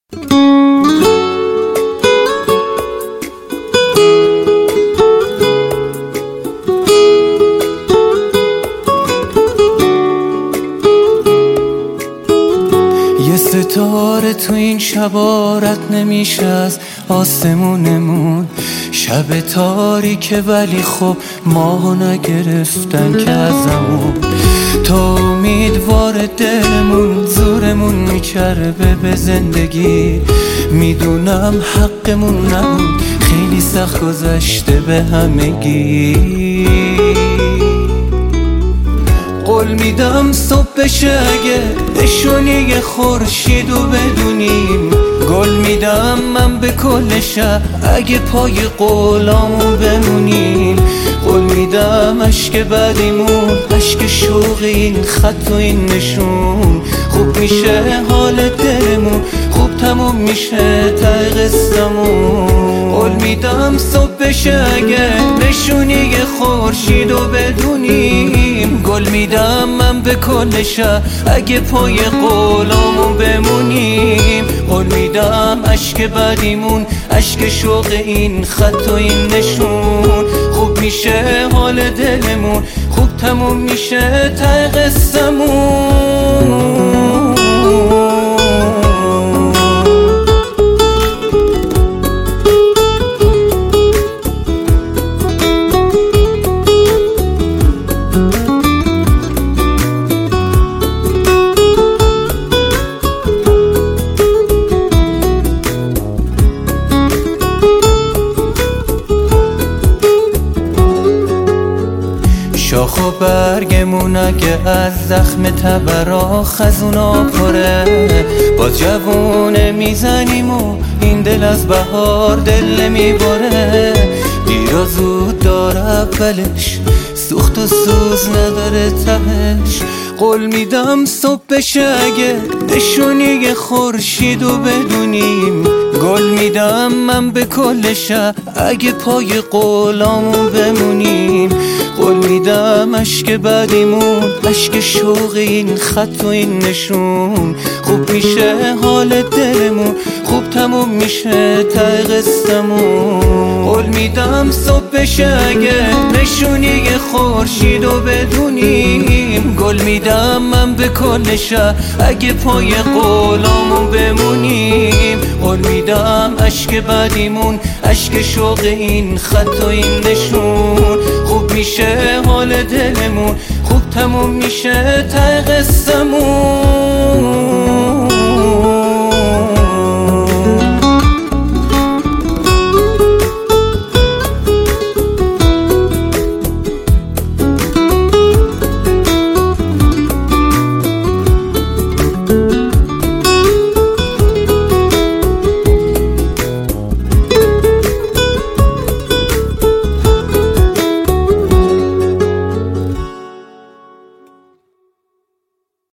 یه ستاره تو این شبا رد نمیشه از آسمونمون، شب تاریکه ولی خب ماهو نگرفتن که ازمون. تا امیدوار دلمون زورمون میچربه به زندگی، میدونم حقمون نبود، خیلی سخت گذشته به همگی. قول میدم صبح بشه اگه نشونی خورشیدو بدونیم، گل میدم من به کل شب اگه پای قولامون بمونیم. قول میدم عشق بعدیمون عشق شوق این خط و این نشون، خوب میشه حال دلمون، خوب تموم میشه ته قصه‌مون. قول میدم صبح بشه اگه نشونی خورشیدو بدونیم، گل میدم من به کل شب اگه پای قولامون بمونیم. قول میدم عشق بعدیمون عشق شوق این خط و این نشون، خوب میشه حال دلمون، خوب تموم میشه ته قصه‌مون. شاخ و برگمون اگه از زخم تبرا خزونا پره، باز جوونه میزنیم و این دل از بهار دل نمیباره. دیر و زود داره اولش، سوخت و سوز نداره تهش. قول میدم صبح بشه اگه نشونی خورشیدو بدونیم، گل میدم من به کل شب اگه پای قولامون بمونیم. قول میدم عشق بعدیمون عشق شوق این خط و این نشون، خوب میشه حال دلمون، خوب تموم میشه ته قصه‌مون. قول میدم صبح بشه اگه نشونی خورشیدو بدونیم، گل میدم من به کل شب اگه پای قولامون بمونیم. قول میدم عشق بعدیمون عشق شوق این خط و این نشون، خوب میشه حال دلمون، خوب تموم میشه ته قصه‌مون.